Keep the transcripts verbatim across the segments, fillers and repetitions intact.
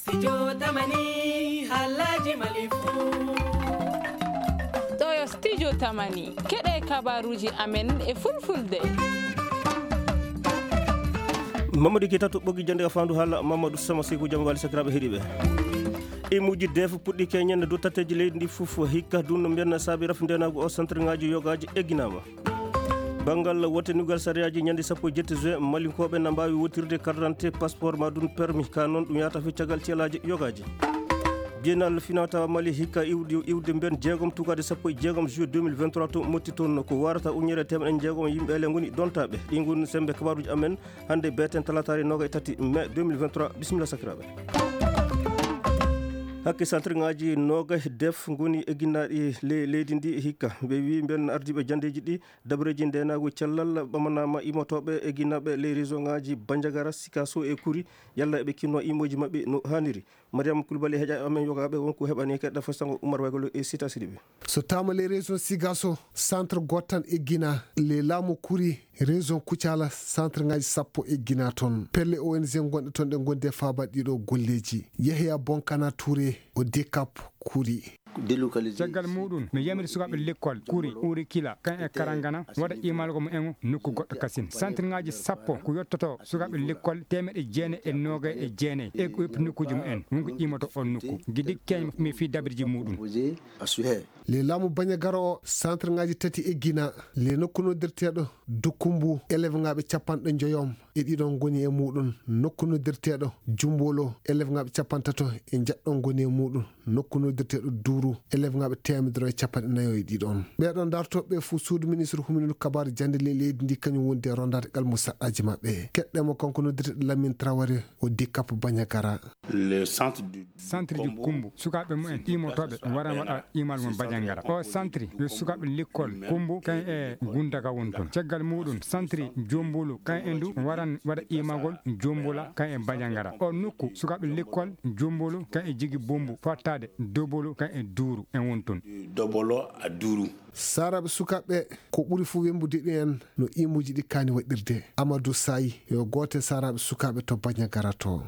Studio Tamani Halaji Malifu. Toyo Studio Tamani keɗe kabaruji amen e fulfulde. Mamadou Keita to ɓoggi jande afandu haala Mamadou Sama Sekou jam wali sakiraɓe heeɗiɓe imuji def puɗɗi keñande do tatteji leydi ndi fof hikka dunno mbiyanna saabi raf ndenago o centre ngaji yogaji egginama bangal wotenugal sariyaji ñande sappo e jetti juin malinkoɓe na mbawi wotirde carte d'identité passeport madum permis ka noon ɗum yata feccagal ceelaji yogaji bienal finata Mali hikka iwde iwde mben jeegom tugade sappo e jeegom juillet deux mille vingt-trois to motti toon ko warata uñere temeɗen jeegom yimɓe ele goni dontaɓe ɗi goni sembe kabaruji amen hande beten talatari noga e tati mai deux mille vingt-trois bisimilla sakiraɓe hakke centre ngaji noga def goni egginnaɗi le leydi ndi hikka ɓe wi ben ardiɓe jandeji ɗi dabreji ndenago cellal ɓamanama imotoɓe egginnaɓe les réseau ngaji Bandiagara Sikasso e Kuri yalla eɓe kinno imoji mabɓe no haniri Mariam Koulibaly heeƴa amen yogaɓe wonko heɓani keɗɗa fastango Oumar Waygolo e Sita Sidiɓe so tama les région Sigasso centre gottan eggina les laamu Kuri région Koutiala centre ngaji sappo eggina toon pelle O N G gonɗe toon ɗe gonde faaba ɗiɗo golleji Yahya Bonkana Touré o Dekap Kuri caggal muɗum mi yamiri sukaɓe l'école Kuri uri kila kan e karangana waɗa imalgo mo en nokku goɗɗo kasin centre ngaji sappo ko yettoto sukaɓe l'école temeɗe jeene e nogay e jeene e ɓepp nokkuji mumen wonko imoto on nokku guiɗi keñ mi fi dabirji muɗum le laamu Bandiagara o centre ngaji tati eggina le nokku noddirteɗo Dukumbu élève ngaɓe capanɗe joyom e ɗiɗon goni e muɗum nokku noddirteɗo Jumbolo élève ngaɓe capantato e jaɗɗon goni e muɗum nokku noddirteɗo Dourou élève ngaɓe temedere e capanɗe nayo e ɗiɗon ɓeɗon dartoɓe fo suudu ministre huminul kabaru jande le leydi ndi kañum wonde rondade qalmu saɗɗaji mabɓe keɗɗemo kanko noddirteɗo Lamine Traoré o Dekap Bandiagara le centre du centre du Kumbu sukaɓe mumen imotoɓe waran waɗa imal mum Bandiagara o centre yo sukaɓe l'école Kumbu kan e Gundaga won toon caggal muɗum centre Jombolo kan e ndu waran waɗa imagol Jombola kan e Bandiagara o nokku sukaɓe l'école Jombolo kan e jigui bombu fottade Dobolo kan e Dourou en won toon Dobolo a Dourou saraɓe sukaɓe ko ɓuuri fo wembude ɗen no imuji ɗi kani waɗirde Amadou Sayi yo gote saraɓe sukaɓe to Bandiagara to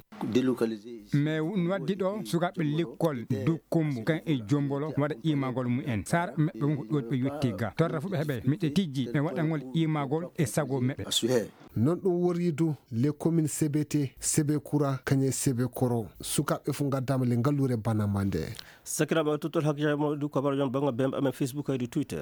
mais waddi ɗo sukaɓe l'école Dukumbu kan e Jombolo waɗa imagol mumen sara meɓɓe wonko ɗo ɓe yetti ga torra fu ɓe heeɓe miɗe tijji ɓe waɗangol imagol e sago meɓɓe non ɗum woridu les communes C B T Sebe Koura kañe Sebe Koro sukaɓe fu gaddama le ngallure banamba nde sakiraɓe tottol hakkijamo du kabaru jon bangga bemɓe amen Facebook haydi Twitter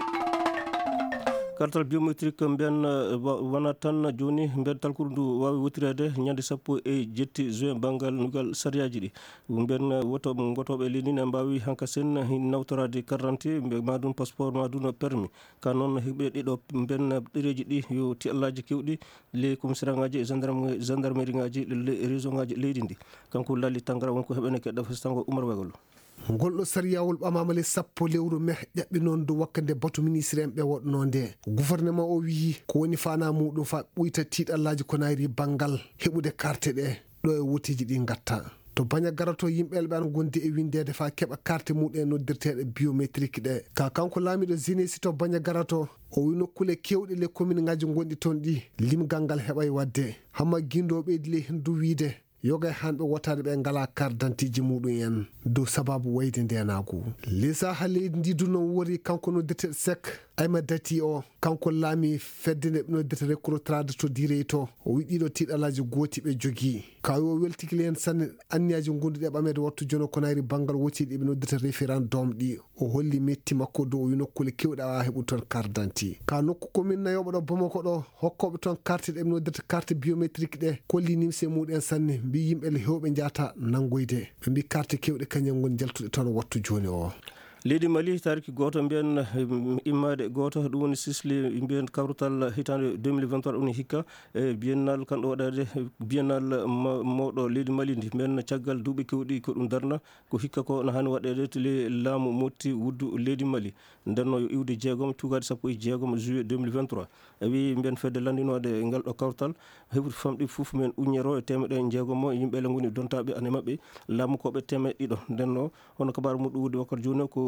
kartal biométrique mbiyan wona tan joni mbiyan talkuru ndu wawi wotirede ñande sappo e jetti juin bangal nugal sariyaji ɗi mbiyan woto gotoɓe leydi ne mbawi hanka sen nawtorade carte d'identité madum passeport madum permis ka noon hiɓe ɗiɗo mbiyan ɗereji ɗi yo tiallaji kewɗi les commissariat ngaji gendarme gendarmerie ngaji région ngaji leydi ndi kanko Lali Tangara wonko heɓene keɗɗa fastango Oumar Waygolo ngolɗo sariyawol ɓamamale sappo lewru me ƴaɓɓi noon do wakkande batu ministre en ɓe woɗno nde gouvernement o wi ko woni fana muɗum fa ɓuyta tiɗallaji ko nayri banggal heɓude carte ɗe ɗo e wotiji ɗi gatta to Bandiagara to yimɓeɓe ɓe gondi e windede fa keɓa carte muɗum e noddirteɗe biométrique ɗe ka kanko laamiɗo Zénési to Bandiagara to o wi nokkule kewɗe le commune ngaji gonɗi toon ɗi limgal ngal heɓay wadde hamma guindo ɓeydi le hendu wiide yoga hanɓe wotade ɓe ngala carte d'identité muɗum en dow sababu wayde ndenagu lesa ha leydi ndi du noon wori kanko noddirteɗo Sek ayma dati o kanko laami fedde nde ɓe noddirta recrotrade to direy to o wi ɗiɗo tiɗalaji gooti ɓe jogui kawi o weltikile hen sanne anniyaji gonduɗe ɓamede wattu jono ko nayri banggal wottiɗi ɓe noddirta référendum ɗi o holli metti makko dow o wi nokkule kewɗe awa heɓu toon carte d'identité ka nokku commune nayoɓo ɗo Bamako ɗo hokkoɓe toon carte ɗe ɓe noddirta carte biométrique ɗe kolli nimse muɗen sanne mbi yimɓe le hewɓe jata nangoyde ɓe mbi carte kewɗe kañum goni jaltuɗe toon wattu joni o leydi Mali tariki goto mbiyan immade goto ɗum woni sisli mbiyan kawrutal hitande deux mille vingt-trois ɗum hikka e biennal kanɗo waɗade biennal mawɗo leydi Mali ndi mbiyan caggal duuɓi kewɗi ko ɗum darna ko hikka ko no hani waɗede to le laamu motti wuddu leydi Mali ndenno yo iwde jeegom tugade sappo e jeegom juillet deux mille vingt-trois e wi mbiyan fedde landinode ngal ɗo kawrutal heɓude famɗi fof men uñero e temeɗe jeegom o yimɓe le goni dontaɓe ane mabɓe laamu koɓe temeɗe ɗiɗo ndenno hono kabaru muɗum wudi wakkati joni ko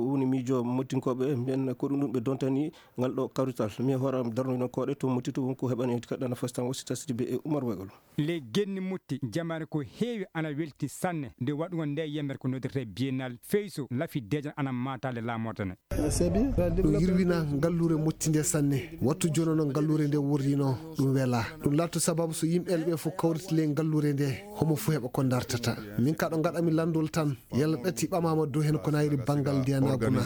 woni miijo mottinkoɓe mbiyen ko ɗum ɗum ɓe dontani ngal ɗo kawrital mi horam darnoyno koɗe to mottito wonko heɓani kaɗɗana fastan o sita sidibe e Oumar Weygol le genni mutti jamare ko heewi ana welti sanne nde waɗugo nde yemere ko nodirte biennal feyso lafi dejan ana matale lamotane ɗum yirwina ngallure mottinde sanne wattu joni noon ngallure nde wurdino ɗum wela ɗum latto sababu so yimɓe ɓe fof kawritile ngallure nde homo fof heɓa ko dartata min ka ɗo gaɗami landol tan yalla ɗatti ɓamama dow hen ko nayri banggal ndiyanaguna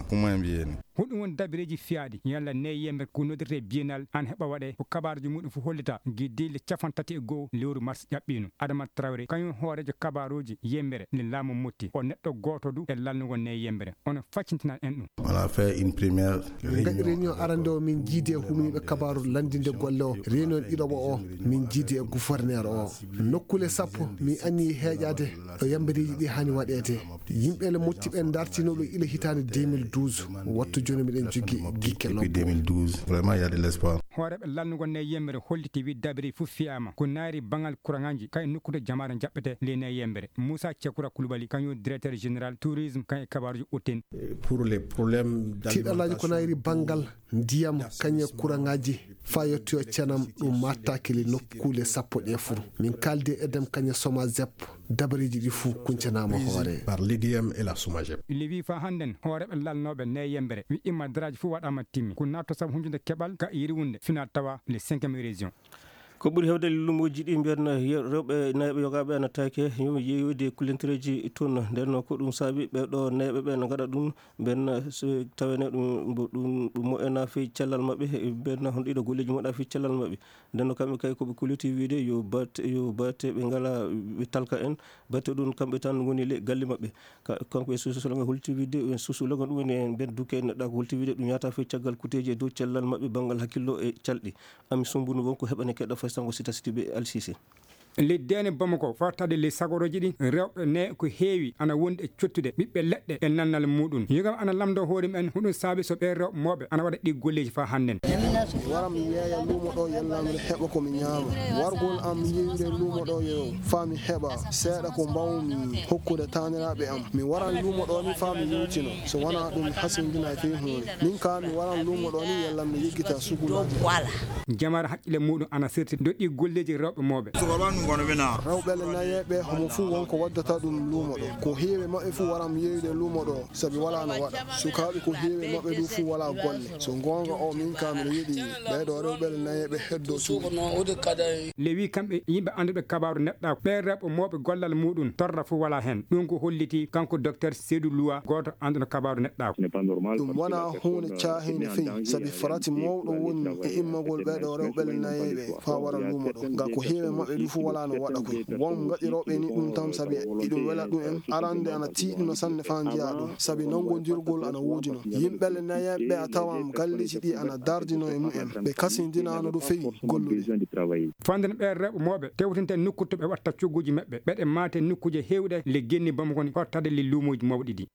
huɗum won dabireji fiyaɗi yalla ne yemere ko nodirte biennal an heɓa waɗe ko kabaruji muɗum fof hollita guidile capan tati e goho lewru mars ƴaɓɓino Adama Traoré kañum hoorejo kabaruji yembere nde laamu mutti o neɗɗo goto du e lalnugo ne yembere ono faccintina en ɗum on a fait une première gaɗi réunion arande o min jiidi e humniɓe kabaru landinde golle o réunion ɗiɗoɓo o min jiidi e gouverneur o nokkule sappo mi anni heeƴade ɗo yambariji ɗi hani waɗede yimɓele mottiɓe dartinoɗo ila hitande deux mille douze wattu joni miɗen jogui gikke depuis deux mille douze vraiment il y a de l'espoir hooreɓe lalnugo ne yembere holliti wi dabiri fof fiyama ko naari bangal courant-ngaji kay nokkude jamare jaɓɓete le ne yembere Moussa Thiakoura Koulibaly kañum directeur général tourisme kay kabaruji utten pour les problèmes tiɗalaji ko nayri bangal ndiyam kañe courant-ngaji fa yettoyo cenam ɗum mattakile nokkule sappo ɗe fuu min kalde edem kañe SOMAGEP dabariji ɗi fuu kuncanama hoore par l'I D M et la SOMAGEP li wi fa handen hooreɓe lalnoɓe ne yembere wi imma daraji fof waɗama timmi ko natto sabu humjude keɓal ka yiriwunde fina tawa les cinquième région ko ɓuri hewde lumuji ɗi mbiyan rewɓe nayɓe yogaɓe ana take yomi yeyoyde kulentireji toon nden ko ɗum saabi ɓeɗo nayɓe ɓe no gaɗa ɗum mbiyen so tawene ɗum ɗum moƴƴana fi cellal mabɓe mbiyen hon ɗiɗo golleji moɗa fi cellal mabɓe nden kamɓe kay koɓe kuliti wiide yo batte yo batte ɓe ngala ɓe talka en batte ɗum kamɓe tan goni le galle mabɓe kanko e susulaga holti wiide susulaga ɗum woni mbiyen duke neɗɗa ko holti wiide ɗum yata fi caggal kuteji e dow cellal mabɓe banggal hakkillo e calɗi ami sumbunu wonko heɓani keɗɗa tango sita sidibe Al-Sisi leddene Bamako fartade le sagoroji ɗi rewɓe ne ko heewi ana wonde e cottude ɓiɓɓe leɗɗe e nannal muɗum yigam ana lamdo hoore men huɗum saabi so ɓe rewɓe moɓe ana waɗa ɗi golleji fa hannen waram yeeya luumo ɗo yellamde heɓa komi ñaama wargol am yiwde luumo ɗo yo faami heɓa seeɗa ko mbawmi hokkude taniraɓe am mi waran luumo ɗo ni faami yewtino so wona ɗum hasindina fe hunde min ka mi waran luumo ɗo ni yellamde yiggita sugula jamara haqqille muɗum ana sirti doɗɗi golleji rewɓe moɓe rewɓele nayeɓe homo fuu wonko waddata ɗum luumo ɗo ko heewi maɓɓe fuu waram yeyde luumo ɗo sabi wala no waɗa sukaɓe ko heewi maɓɓe ɗum fuu wala golle so gonga o min ka miɗo yiɗi ɓeɗo rewɓele nayeɓe heddo cuuɗi le wi kamɓe yimɓe anduɓe kabaru neɗɗa ɓe rewɓe moɓe gollal muɗum torra fuu wala hen ɗum ko holliti kanko docteur Seydou Loua goto anduno kabaru neɗɗa ɗum wona hunde caahide feyi sabi farati mawɗo woni e immagol ɓeɗo rewɓele nayeɓe fa wara luumo ɗo nga ko heewi maɓɓe ɗum fuu wala no waɗa koy won gaɗiroɓe ni ɗum tan sabi iɗum wela ɗum en arande ana tiiɗino sanne fa jiya ɗum sabi nongodirgol ana wujino yimɓele nayeɓe a tawam galleji ɗi ana dardino e mumen ɓe kasindinano ɗo fewi gollude fanden ɓe rewɓe moɓe tewtinte nokkude ɓe watta cogguji maɓɓe ɓeɗe mate nokkuje hewɗe le genni Bamako ni hortade le luumoji mawɗi ɗi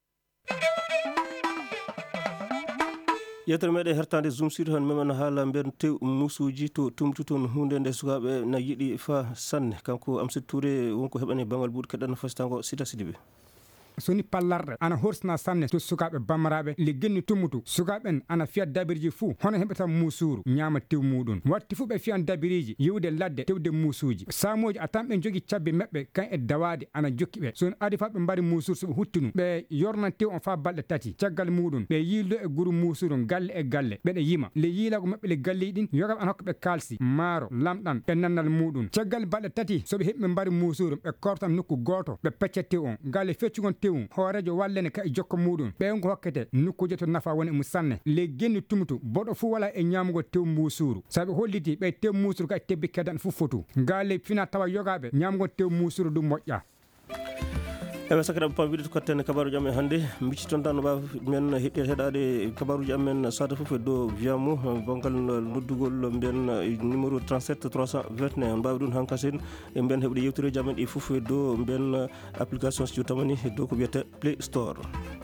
yettere meɗen hertande Zoom Sud han memen haala mben tew musuji to tumtu toon hunde nde sukaɓe na yiɗi fa sanne kanko Amsatou Touré wonko heɓani bangal ɓuuɗ keɗɗan fastango Sita Sidibe soni pallarɗe ana horsina sanne to sukaɓe bamaraɓe le genni tummutu sukaɓen ana fiya dabiriji fuu hono heɓata musuru ñama tew muɗum watti fuu ɓe fiyan dabiriji yewde ladde tewde musuji samoji a tan ɓe jogui cabbi mabɓe kan e dawade ana jokki ɓe son adi fa ɓe mbari musuru soɓe huttinu ɓe yornan tew on fa balɗe tati caggal muɗum ɓe yiildo e guru musuru galle e galle ɓeɗe yima le yiilago mabɓe le galleji ɗin yogam an hokka ɓe kalsi maaro lamɗam e nannal muɗum caggal balɗe tati soɓe heɓi ɓe mbari musuru ɓe kortan nokku goto ɓe pecca tew on galle feccugon tew hoorejo wallene ka e jokko muɗum ɓen ko hokkete nokkuje to nafa woni mu sanne le genni tumtu boɗo fu wala e ñamugo tew musuru sabi holliti ɓe tew musuru ka tebbi kedan fu fotu ngale fina tawa yogaɓe ñamugo tew musuru ɗum moƴƴa eɓe sakiraɓe pam wiɗete kottene kabaruji amen hannde micciton tan no mbawa men heɗɗede heɗade kabaruji amen sata foof e dow wiyamu bangal noddugol mbiyen numéro trente-sept trois cent vingt et un mbawi ɗum han kasen e mbiyen heɓde yewtoreji amen ɗi foof e dow mbiyen application so tamani e dow ko wiyete Play Store.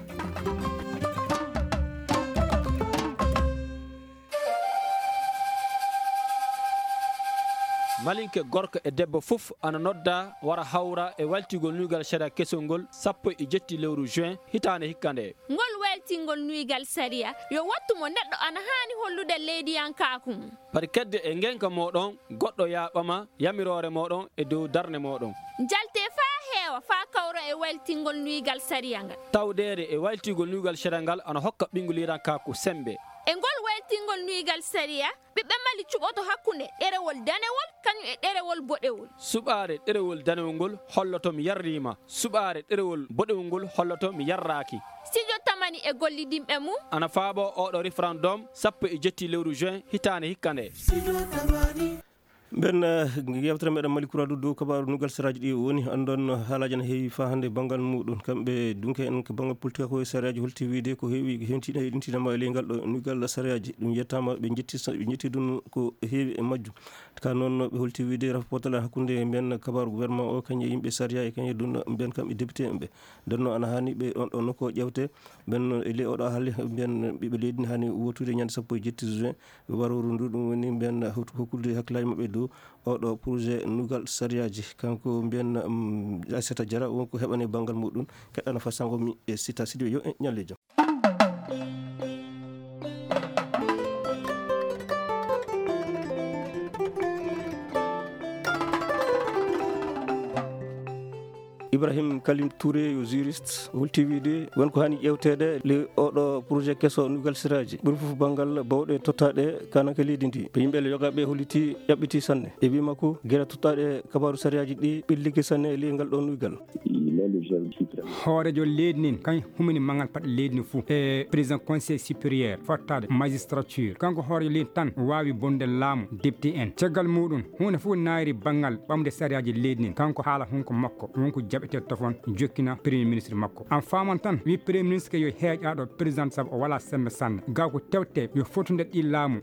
malinke gorko e debbo fof ana nodda wara hawra e waltigol nugal seeɗa kesol ngol sappo e jetti lewru juin hitande hikkande ngol welti weltingol nuygal sariya yo wattu mo neddo ana hani hollude leydi yankaku par kedde e ngenka modon goddo yaɓama yamirore modon e dow darne modon jalte fa heewa fa kawra e weltingol nuygal sariya ngal tawdede e weltigol nuygal sariya ngal ana hokka ɓinguliran kaku sembe e ngol weltingol nuygal sariya ɓiɓɓe mali cuɓoto hakkunde ɗerewol danewol kañum e ɗerewol boɗewol suɓare ɗerewol danewol ngol holloto mi yarrima suɓare ɗerewol boɗewol ngol holloto mi yarraki studio tamani e gollidimɓe mum ana faabo oɗo référendum sappo e jetti lewru juin hitande hikkande ben yewtere meɗen Mali Koura dow kabaru nugal saraji ɗi woni andon haalaji ne heewi fa hande banggal muɗum kamɓe dunke en ko banggal politique ko sariyaji holti wiide ko heewi hentiɗa e ɗintinama e leyngal ɗo nugal sariyaji ɗum yettama ɓe jetti ɓe jetti ɗum ko heewi e majjum ka noon ɓe holti wiide rafa potala hakkude men kabaru gouvernement o kañe yimɓe sariya e kañe ɗum ben kamɓe député en ɓe nden noon ana hani ɓe on ɗon nokko ƴewte ben e ley oɗo haali ben ɓiɓe leydi hani wotude ñande sappo e jetti juin ɓe waroru ndu ɗum woni ben hokkude hakkillaji mabɓe dow oɗo projet nugal sariyaji kanko mbiyen um, Aissata Diarra wonko heɓane banggal muɗum keɗɗano fasangomi e Sita Sidiou yo e ñalle jam Ibrahim Kalim Touré yo juriste holti wiide wonko hani ƴewtede le oɗo projet kesso nugal siraji ɓuri fof banggal bawɗe tottaɗe kanaka leydi ndi ɓe yimɓe yogaɓe holliti ƴaɓɓiti sanne e wima ko guera tottaɗe kabaru sariyaji ɗi ɓilliki sanne e leygal ɗo nugal hoorejo leydi nin kañ humini mangal paɗe leydi ni fou e président conseil supérieur fottade magistrature kanko hoorejo leydi tan wawi bonde laamu député en caggal muɗum hunde fof naari banggal ɓamde sariyaji leydi nin kanko haala hunko makko wonko jaɓete tofon jokkina premier ministre makko en faman tan wi premier ministre yo heeƴaɗo président saabu o wala sembe sanne gaw ko tewte yo fotude ɗi laamu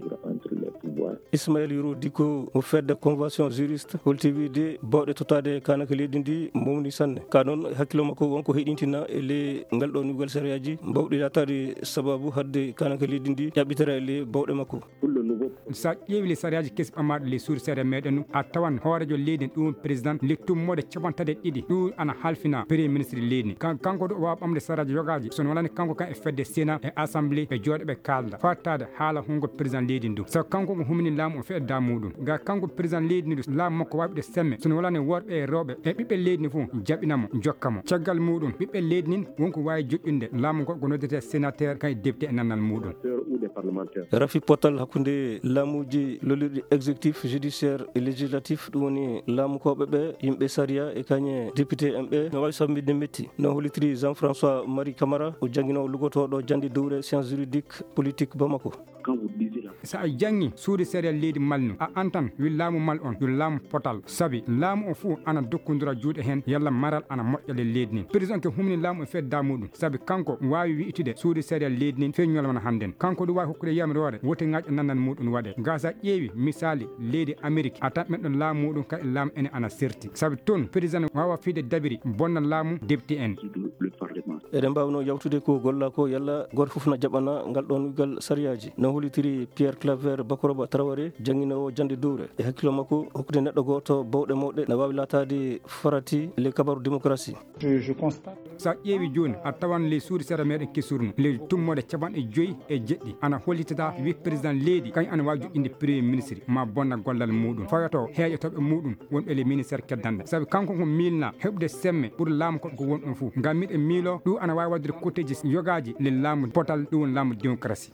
Ismaël Yoro diko o fedde convention juriste holti wiide bawɗe totade kanaka leydi ndi mawni sanne ka noon hakkilo makko wonko heɗintina e le ngal ɗo nugal sariyaji bawɗi latade sababu hadde kanaka leydi ndi ƴaɓɓitara e le bawɗe makko sa ƴeewi le sariyaji kesi ɓamaɗo les suur séria meɗen a tawan hoorejo leydi ɗum président le tummode capantati e ɗiɗi ɗum ana halfina premier ministre leydi kanko ɗo wawa ɓamde sariyaji yogaji sono walani kanko kan e fedde sénat e assemblée ɓe jooɗo ɓe kalda fattade haala hungo président leydi ndu so kanko ko humini laamu o feɗda muɗum ga kanko président leydi ndi laamu makko wawiɓe semme sono walani worɓe e rewɓe e ɓiɓɓe leydi ni fof jaɓinamo jokkamo caggal muɗum ɓiɓɓe leydi nin wonko wawi joƴƴinde laamu ngo ko noddete sénateur kay député e nannal muɗum rafi potal hakkude laamuji lolirɗi exécutif judiciaire et législatif ɗum woni laamukoɓe ɓe yimɓe sariya e kañe député en ɓe no wawi sammide metti no hollitiri Jean François Marie Camara o jangguinowo lugotoɗo jandi dowre science juridique politique Bamako sa a jangi suude séria leydi malnu a antan wi laamu mal on yo laamu potal saabi laamu o fuu ana dokkodira juuɗe hen yalla maral ana moƴƴale leydi nin président ke humni laamu e fedda muɗum saabi kanko wawi wiitude suude séria leydi nin fe ñolmana hannden kanko ɗum wawi hokkude yamirore woteŋaji nandan muɗum waɗe ga sa ƴeewi misali leydi amérique a tan ɓenɗon laamu muɗum kay laamu ene ana serti saabi toon président wawa fiide dabiri bonna laamu député en eɗen mbawno yawtude ko golla ko yalla goto foof na jaɓana ngal ɗon nugal sariyaji no hollitiri Pierre Claver Bakoroba Traoré jangguinowo jande dowre e hakkilo makko hokkude neɗɗo goto bawɗe mawɗe ne wawi latade farati le kabaru démocratie sa ƴeewi joni a tawan les suude séra meɗen kesurno le tummode capanɗe joyyi e jeɗɗi ana hollitata wi président leydi kañ ana wawi joƴƴinde premier ministre ma bonna gollal muɗum fayoto heeƴotoɓe muɗum wonɓe le ministére keddanɗe saabi kanko ko milna heɓde semme pour laamu ko ko wonɗon foof ngam miɗen miilo ɗum ana wawi wadde côtéji yogaji le laamu potal ɗum woni laamu démocratie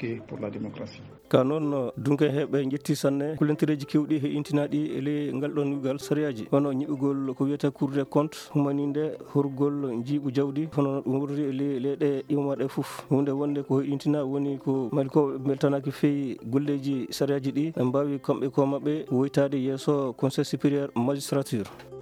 ka noon dunke heɓe jetti sanne kulentereji kewɗi he intinaɗi e le ngal ɗon nugal sariyaji hono ñiɓugol ko wiyete cour des comptes humaninde horgol jiiɓu jawdi hono ɗum wurti e le leyɗe iwmaɗe foof hunde wonde ko intina woni ko malikoɓe beltanaki feewi golleji sariyaji ɗi ɓe mbawi kamɓe ko mabɓe woytade yeeso conseil supérieur magistrature